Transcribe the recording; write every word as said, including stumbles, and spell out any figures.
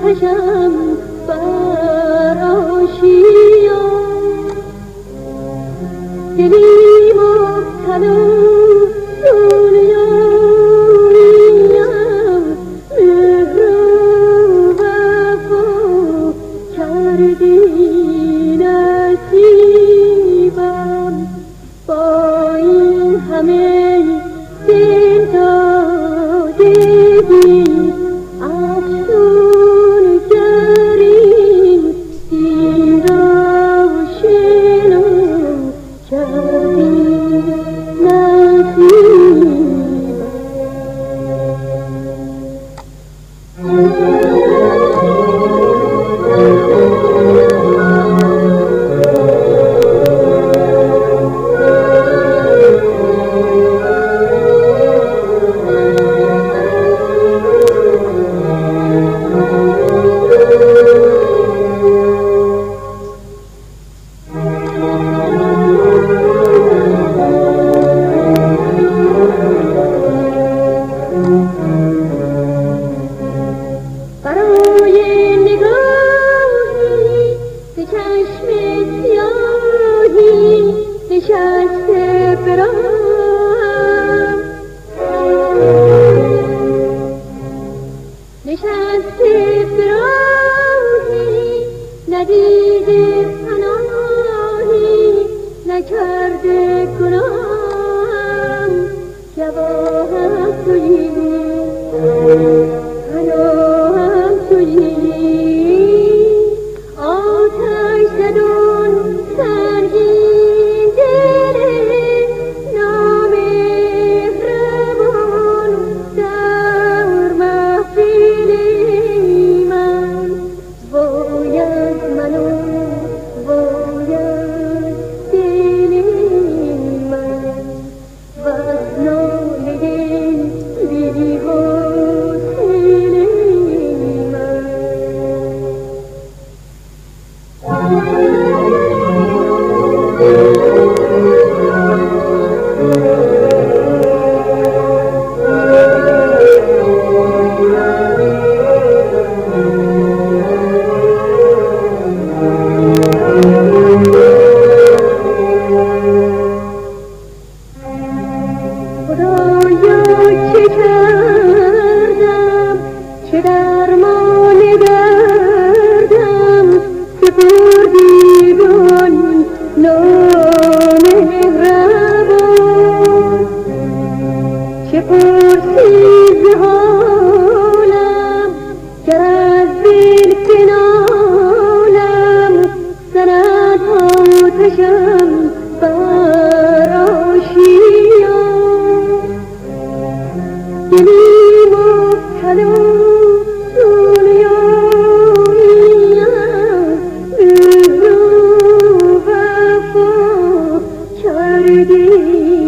آتشم بر آشیان، دلی مبتلا دنیاییم، مهر و وفا کردی نصیبم. با این همه دل دادگی افسون گریم، دین روشن کردی نشسته برام، نشسته براهی، ندیده پناهی، نکرده گناهم. جواهم تویی، پناهم تویی، آتش زدون سنگین دل نامهربان در محفل من. باید منو، باید دل من، بس ناله بی حاصل من. خدایا چه کردم، چه درمان دردم، سپردی به آن نامهربان. چه پرسی ز حالم، گر از دل بنالم، زند آتشم بر آشیان. دلی مبتلا دنیاییم، مهر و وفا کردی